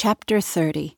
Chapter 30.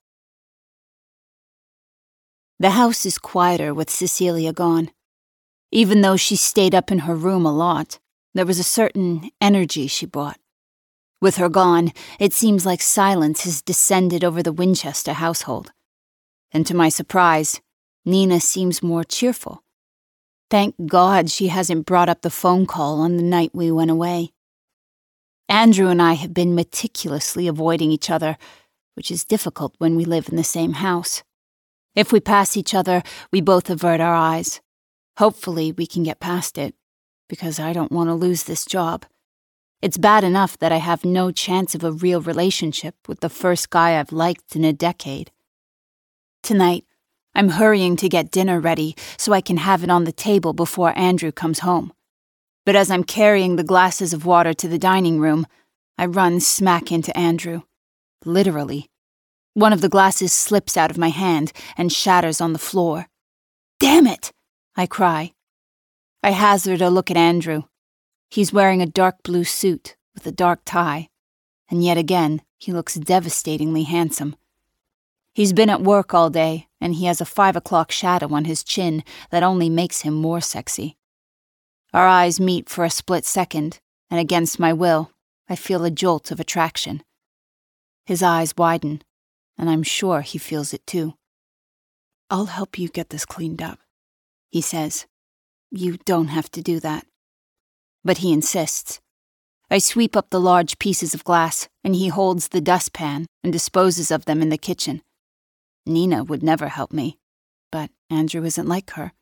The house is quieter with Cecilia gone. Even though she stayed up in her room a lot, there was a certain energy she brought. With her gone, it seems like silence has descended over the Winchester household. And to my surprise, Nina seems more cheerful. Thank God she hasn't brought up the phone call on the night we went away. Andrew and I have been meticulously avoiding each other, which is difficult when we live in the same house. If we pass each other, we both avert our eyes. Hopefully we can get past it, because I don't want to lose this job. It's bad enough that I have no chance of a real relationship with the first guy I've liked in a decade. Tonight, I'm hurrying to get dinner ready so I can have it on the table before Andrew comes home. But as I'm carrying the glasses of water to the dining room, I run smack into Andrew. Literally. One of the glasses slips out of my hand and shatters on the floor. "Damn it!" I cry. I hazard a look at Andrew. He's wearing a dark blue suit with a dark tie, and yet again, he looks devastatingly handsome. He's been at work all day, and he has a 5 o'clock shadow on his chin that only makes him more sexy. Our eyes meet for a split second, and against my will, I feel a jolt of attraction. His eyes widen, and I'm sure he feels it too. "I'll help you get this cleaned up," he says. "You don't have to do that." But he insists. I sweep up the large pieces of glass, and he holds the dustpan and disposes of them in the kitchen. Nina would never help me, but Andrew isn't like her.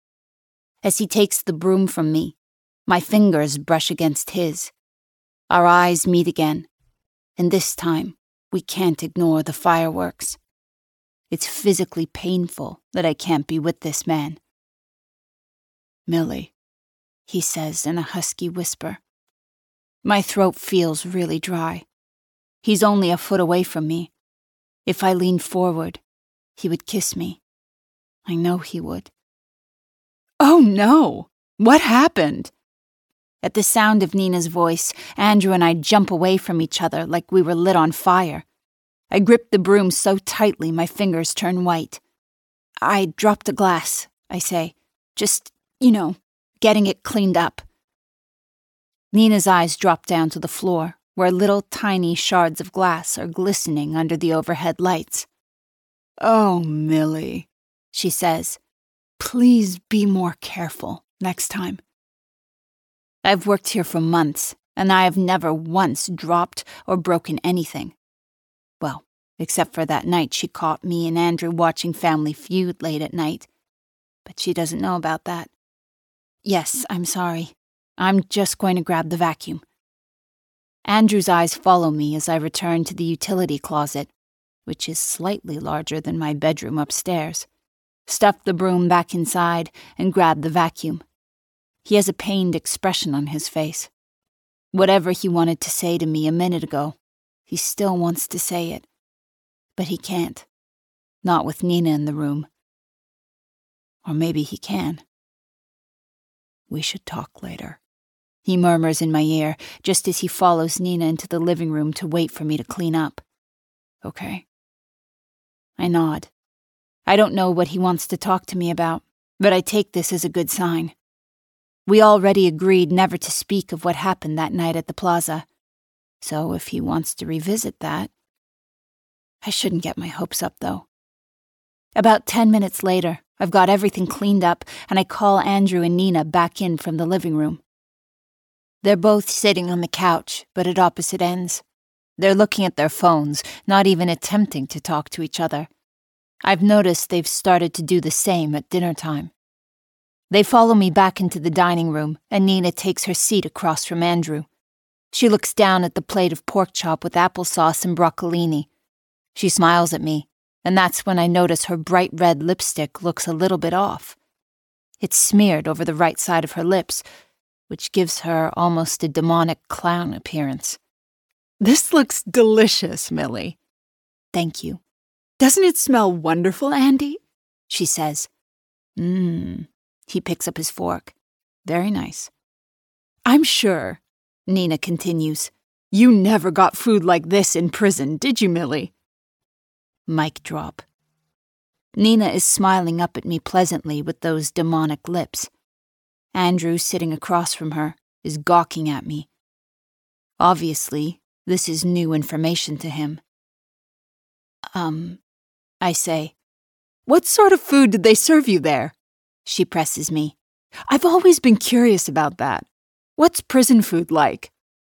As he takes the broom from me, my fingers brush against his. Our eyes meet again, and this time, we can't ignore the fireworks. It's physically painful that I can't be with this man. "Millie," he says in a husky whisper. My throat feels really dry. He's only a foot away from me. If I leaned forward, he would kiss me. I know he would. "Oh no! What happened?" At the sound of Nina's voice, Andrew and I jump away from each other like we were lit on fire. I grip the broom so tightly my fingers turn white. "I dropped a glass," I say. "Just, getting it cleaned up." Nina's eyes drop down to the floor, where little tiny shards of glass are glistening under the overhead lights. "Oh, Millie," she says. "Please be more careful next time." I've worked here for months, and I have never once dropped or broken anything. Well, except for that night she caught me and Andrew watching Family Feud late at night. But she doesn't know about that. "Yes, I'm sorry. I'm just going to grab the vacuum." Andrew's eyes follow me as I return to the utility closet, which is slightly larger than my bedroom upstairs, stuff the broom back inside, and grab the vacuum. He has a pained expression on his face. Whatever he wanted to say to me a minute ago, he still wants to say it. But he can't. Not with Nina in the room. Or maybe he can. "We should talk later," he murmurs in my ear, just as he follows Nina into the living room to wait for me to clean up. "Okay." I nod. I don't know what he wants to talk to me about, but I take this as a good sign. We already agreed never to speak of what happened that night at the plaza. So if he wants to revisit that... I shouldn't get my hopes up, though. About 10 minutes later, I've got everything cleaned up, and I call Andrew and Nina back in from the living room. They're both sitting on the couch, but at opposite ends. They're looking at their phones, not even attempting to talk to each other. I've noticed they've started to do the same at dinner time. They follow me back into the dining room, and Nina takes her seat across from Andrew. She looks down at the plate of pork chop with applesauce and broccolini. She smiles at me, and that's when I notice her bright red lipstick looks a little bit off. It's smeared over the right side of her lips, which gives her almost a demonic clown appearance. "This looks delicious, Millie." "Thank you." "Doesn't it smell wonderful, Andy?" she says. He picks up his fork. "Very nice." "I'm sure," Nina continues, "you never got food like this in prison, did you, Millie?" Mic drop. Nina is smiling up at me pleasantly with those demonic lips. Andrew, sitting across from her, is gawking at me. Obviously, this is new information to him. I say. What sort of food did they serve you there? She presses me. I've always been curious about that. What's prison food like?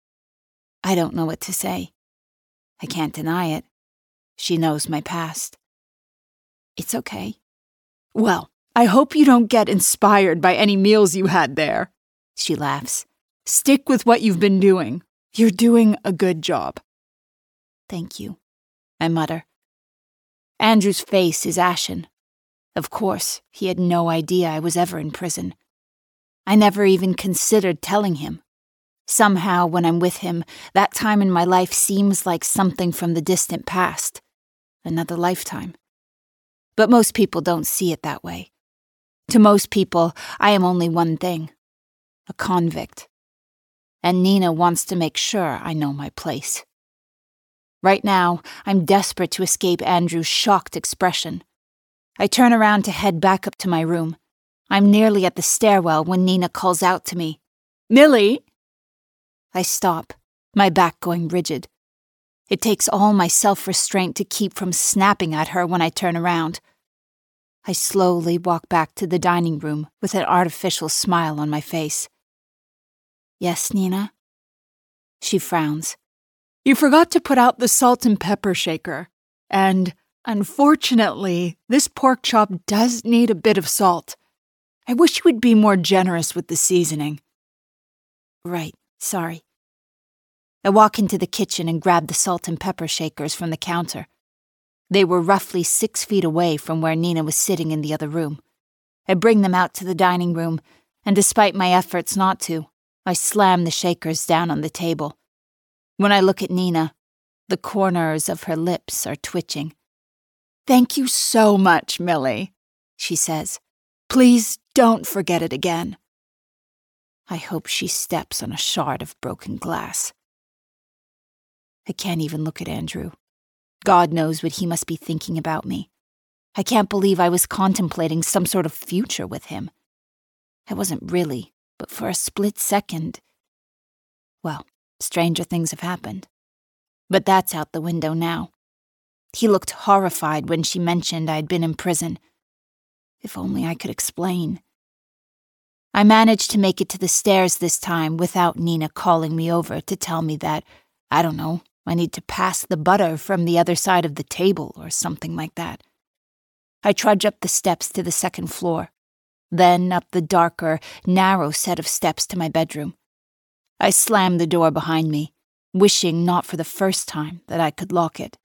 I don't know what to say. I can't deny it. She knows my past. It's okay. Well, I hope you don't get inspired by any meals you had there. She laughs. Stick with what you've been doing. You're doing a good job. Thank you, I mutter. Andrew's face is ashen. Of course, he had no idea I was ever in prison. I never even considered telling him. Somehow, when I'm with him, that time in my life seems like something from the distant past. Another lifetime. But most people don't see it that way. To most people, I am only one thing. A convict. And Nina wants to make sure I know my place. Right now, I'm desperate to escape Andrew's shocked expression. I turn around to head back up to my room. I'm nearly at the stairwell when Nina calls out to me, Millie! I stop, my back going rigid. It takes all my self-restraint to keep from snapping at her when I turn around. I slowly walk back to the dining room with an artificial smile on my face. Yes, Nina? She frowns. You forgot to put out the salt and pepper shaker. And, unfortunately, this pork chop does need a bit of salt. I wish you would be more generous with the seasoning. Right, sorry. I walk into the kitchen and grab the salt and pepper shakers from the counter. They were roughly 6 feet away from where Nina was sitting in the other room. I bring them out to the dining room, and despite my efforts not to, I slam the shakers down on the table. When I look at Nina, the corners of her lips are twitching. Thank you so much, Millie, she says. Please don't forget it again. I hope she steps on a shard of broken glass. I can't even look at Andrew. God knows what he must be thinking about me. I can't believe I was contemplating some sort of future with him. I wasn't really, but for a split second. Well, stranger things have happened. But that's out the window now. He looked horrified when she mentioned I'd been in prison. If only I could explain. I managed to make it to the stairs this time without Nina calling me over to tell me that, I don't know, I need to pass the butter from the other side of the table or something like that. I trudge up the steps to the second floor, then up the darker, narrow set of steps to my bedroom. I slam the door behind me, wishing not for the first time that I could lock it.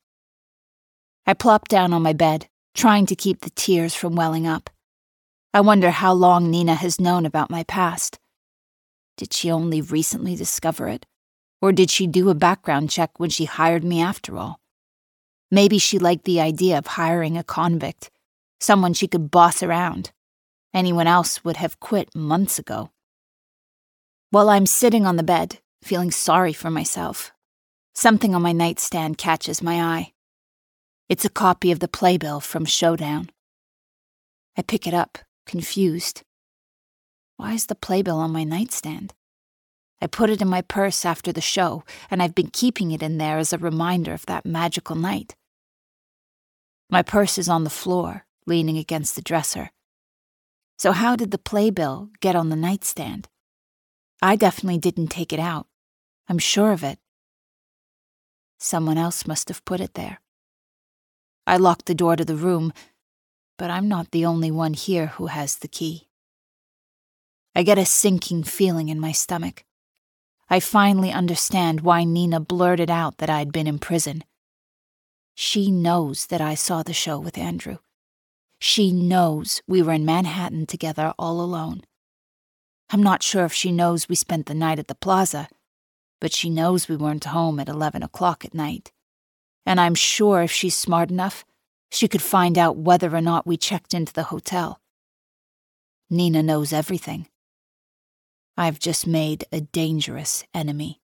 I plop down on my bed, trying to keep the tears from welling up. I wonder how long Nina has known about my past. Did she only recently discover it? Or did she do a background check when she hired me after all? Maybe she liked the idea of hiring a convict, someone she could boss around. Anyone else would have quit months ago. While I'm sitting on the bed, feeling sorry for myself, something on my nightstand catches my eye. It's a copy of the playbill from Showdown. I pick it up, confused. Why is the playbill on my nightstand? I put it in my purse after the show, and I've been keeping it in there as a reminder of that magical night. My purse is on the floor, leaning against the dresser. So how did the playbill get on the nightstand? I definitely didn't take it out. I'm sure of it. Someone else must have put it there. I locked the door to the room, but I'm not the only one here who has the key. I get a sinking feeling in my stomach. I finally understand why Nina blurted out that I'd been in prison. She knows that I saw the show with Andrew. She knows we were in Manhattan together all alone. I'm not sure if she knows we spent the night at the plaza, but she knows we weren't home at 11 o'clock at night. And I'm sure if she's smart enough, she could find out whether or not we checked into the hotel. Nina knows everything. I've just made a dangerous enemy.